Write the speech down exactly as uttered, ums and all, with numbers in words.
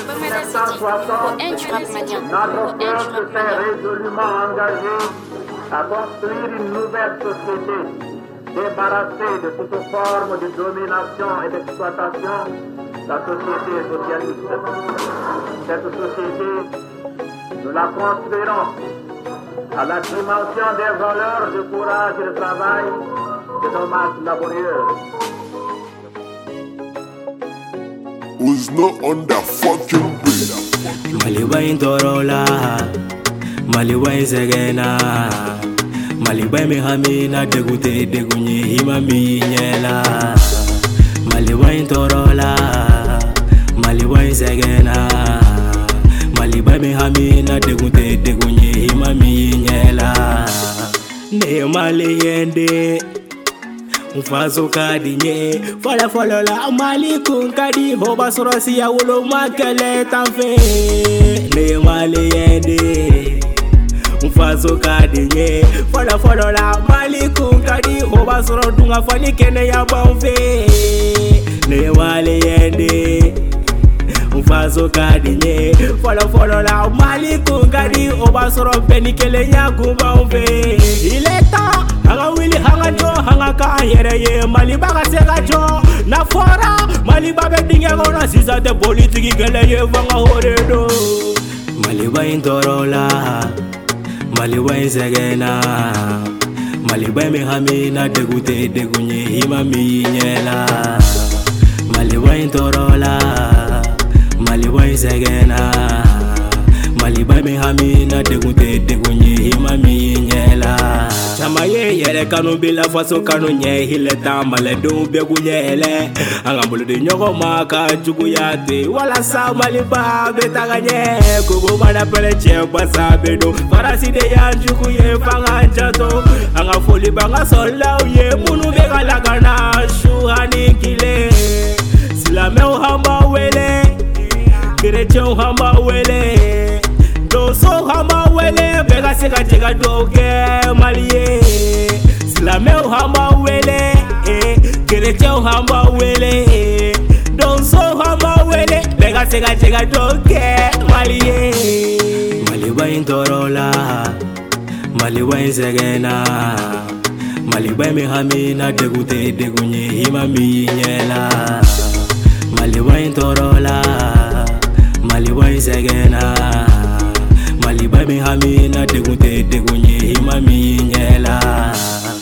soixante, notre peuple s'est résolument engagé à construire une nouvelle société débarrassée de toute forme de domination et d'exploitation, la société socialiste. Cette société, nous la construirons à la dimension des valeurs de courage et de travail de nos masses laborieuses. Was not on that fucking beat. Maliba intorola, Maliba insegena, Maliba mihamina degute degunye himami nyela. Maliba intorola, Maliba insegena, Maliba mihamina degute degunye himami nyela. Ne maliyende. Mfazo kadinye Fola fola la mali kun kadi Hoba sorosi ya ulo makele tanfe Ne mali yende Mfazo kadinye Fola fola la mali kun kadi Hoba soro dunga fani kene ya banfe Ne mali yende Mfazo kadinye Fola fola la mali kun kadi Hoba soro peni kele ya kumbanfe Il est temps Hanga wili hanga jo hanga ka yere ye Mali baga sega jo na fora Mali babe dinge gona sisa te politiki gele ye vanga hore do Mali ba intorola Mali ba insegena Mali ba mihamina degute degunye hima mi nyela Mali ba intorola Mali ba insegena Mali ba mihamina degute degunye hima mi nyela Chamaye yere kanu bila faso kanu nye hile tambale dun begu nyele Anga bulu di nyoko maka jugu yate Wala sa maliba betaga nye Kugu mana pele che basa bedo Farasi de ya jugu ye fanga jato Anga foli banga sola ye Munu bega lagana shuhani kile Silame uhamba wele Kireche uhamba wele Doso hama wele Bega sega jega doge Maliye Silame hama wele eh. Kereche hama wele Doso hama wele Bega sega jega doge Maliye Maliba intorola Maliba insegena Maliba mihamina degute degunye hima mi nyela Maliba intorola Maliba insegena Maliba mihamina degute degunye hima mi nyela